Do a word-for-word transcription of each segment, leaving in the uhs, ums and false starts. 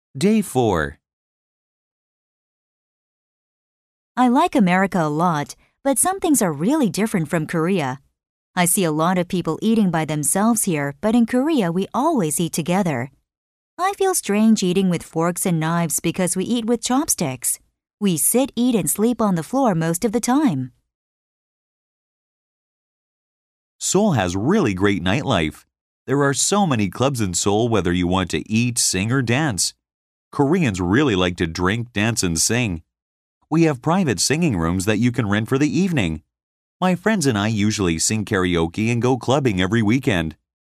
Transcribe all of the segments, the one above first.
Day four. I like America a lot, but some things are really different from Korea. I see a lot of people eating by themselves here, but in Korea we always eat together. I feel strange eating with forks and knives because we eat with chopsticks. We sit, eat, and sleep on the floor most of the time. Seoul has really great nightlife. There are so many clubs in Seoul whether you want to eat, sing, or dance. Koreans really like to drink, dance, and sing. We have private singing rooms that you can rent for the evening. My friends and I usually sing karaoke and go clubbing every weekend.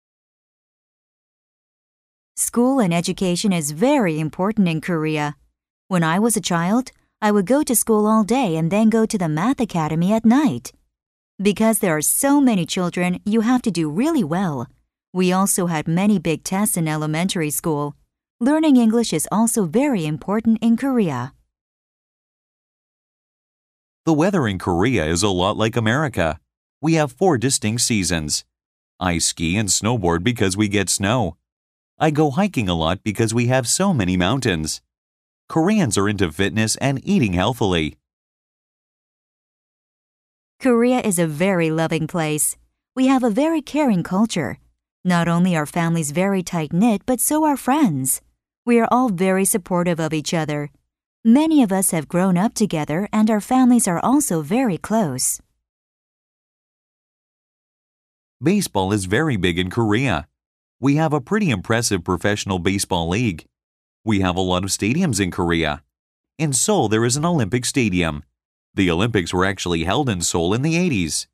School and education is very important in Korea. When I was a child, I would go to school all day and then go to the math academy at night. Because there are so many children, you have to do really well. We also had many big tests in elementary school. Learning English is also very important in Korea. The weather in Korea is a lot like America. We have four distinct seasons. I ski and snowboard because we get snow. I go hiking a lot because we have so many mountains. Koreans are into fitness and eating healthily. Korea is a very loving place. We have a very caring culture. Not only are families very tight-knit, but so are friends. We are all very supportive of each other. Many of us have grown up together and our families are also very close. Baseball is very big in Korea. We have a pretty impressive professional baseball league. We have a lot of stadiums in Korea. In Seoul, there is an Olympic stadium. The Olympics were actually held in Seoul in the eighties.